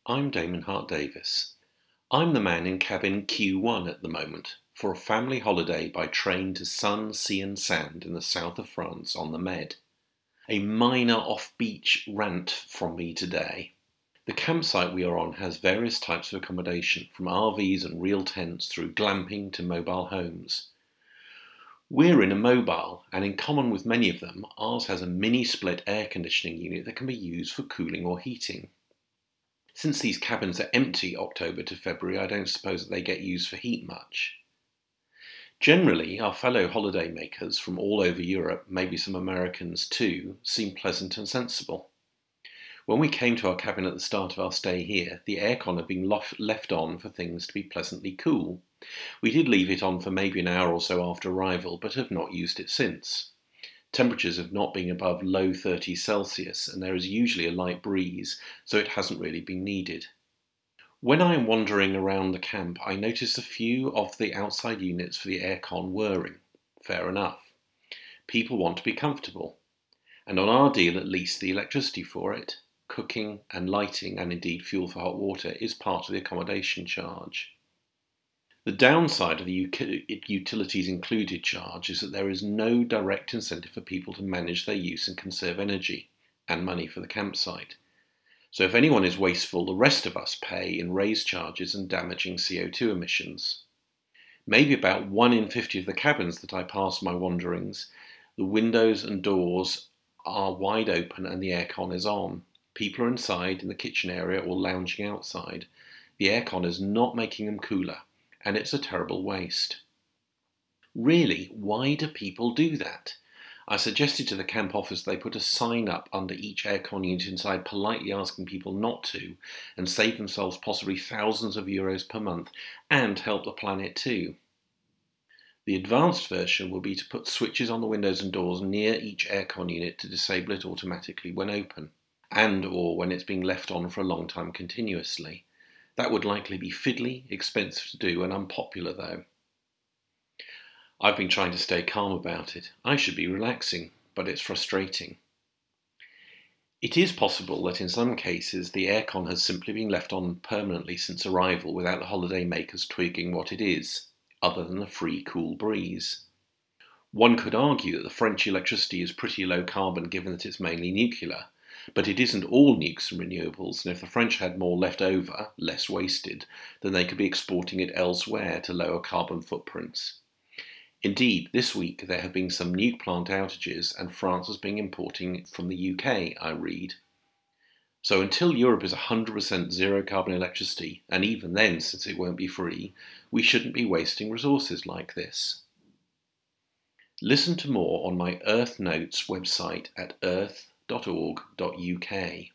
I'm Damon Hart Davis. I'm the man in cabin Q1 at the moment for a family holiday by train to sun, sea and sand in the south of France on the Med. A minor off-beach rant from me today. The campsite we are on has various types of accommodation, from RVs and real tents through glamping to mobile homes. We're in a mobile, and in common with many of them, ours has a mini-split air conditioning unit that can be used for cooling or heating. Since these cabins are empty October to February, I don't suppose that they get used for heat much. Generally, our fellow holiday makers from all over Europe, maybe some Americans too, seem pleasant and sensible. When we came to our cabin at the start of our stay here, the aircon had been left on for things to be pleasantly cool. We did leave it on for maybe an hour or so after arrival, but have not used it since. Temperatures have not been above low 30s Celsius, and there is usually a light breeze, so it hasn't really been needed. When I am wandering around the camp, I notice a few of the outside units for the aircon whirring. Fair enough. People want to be comfortable. And on our deal at least, the electricity for it, cooking and lighting, and indeed fuel for hot water, is part of the accommodation charge. The downside of the utilities included charge is that there is no direct incentive for people to manage their use and conserve energy and money for the campsite. So if anyone is wasteful, the rest of us pay in raised charges and damaging CO2 emissions. Maybe about 1 in 50 of the cabins that I pass my wanderings, the windows and doors are wide open and the aircon is on. People are inside in the kitchen area or lounging outside. The aircon is not making them cooler, and it's a terrible waste. Really, why do people do that? I suggested to the camp office they put a sign up under each aircon unit inside politely asking people not to, and save themselves possibly thousands of euros per month, and help the planet too. The advanced version will be to put switches on the windows and doors near each aircon unit to disable it automatically when open, and or when it's being left on for a long time continuously. That would likely be fiddly, expensive to do, and unpopular though. I've been trying to stay calm about it. I should be relaxing, but it's frustrating. It is possible that in some cases the aircon has simply been left on permanently since arrival without the holiday makers twigging what it is, other than a free cool breeze. One could argue that the French electricity is pretty low carbon given that it's mainly nuclear, but it isn't all nukes and renewables, and if the French had more left over, less wasted, then they could be exporting it elsewhere to lower carbon footprints. Indeed, this week there have been some nuke plant outages and France has been importing from the UK, I read. So until Europe is 100% zero carbon electricity, and even then since it won't be free, we shouldn't be wasting resources like this. Listen to more on my Earth Notes website at earth.org.uk.